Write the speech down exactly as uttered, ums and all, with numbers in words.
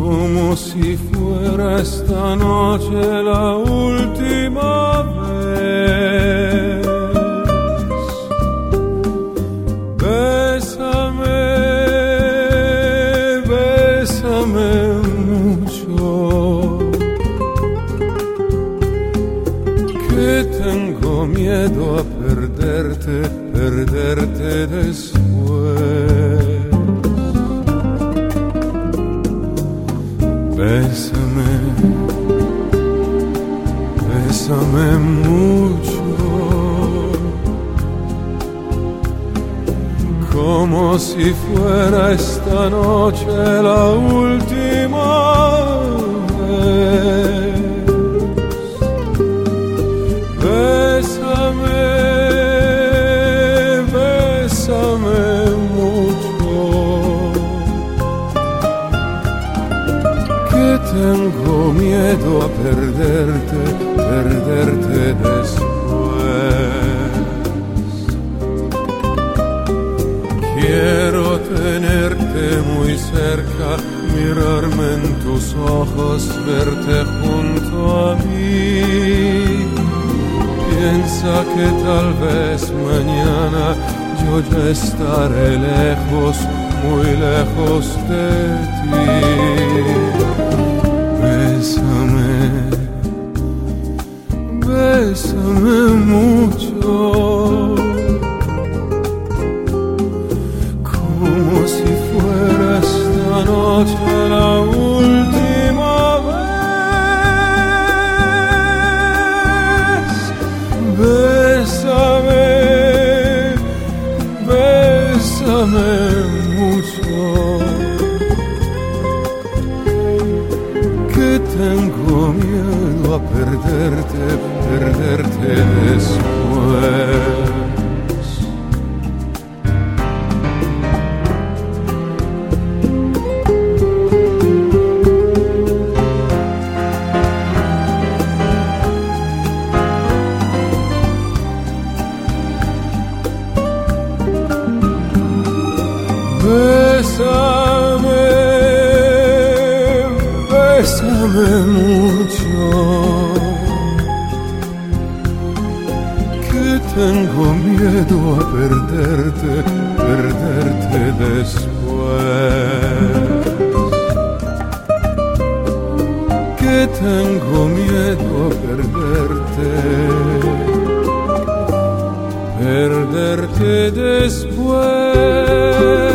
como si fuera esta noche la última vez. Bésame, bésame mucho, que tengo miedo a perderte, perderte después. Bésame, bésame mucho, como si fuera esta noche la última vez. Bésame, bésame mucho, que tengo miedo a perderte, perderte después. Quiero tenerte muy cerca, mirarme en tus ojos, verte junto a mí. Piensa que tal vez mañana yo ya estaré lejos, muy lejos de ti. Bésame, bésame mucho, como si fuera esta noche la última vez. Bésame, bésame mucho, que tengo miedo a perderte, perderte después. Bésame, bésame mucho, que tengo miedo a perderte, perderte después. Que tengo miedo a perderte, perderte después.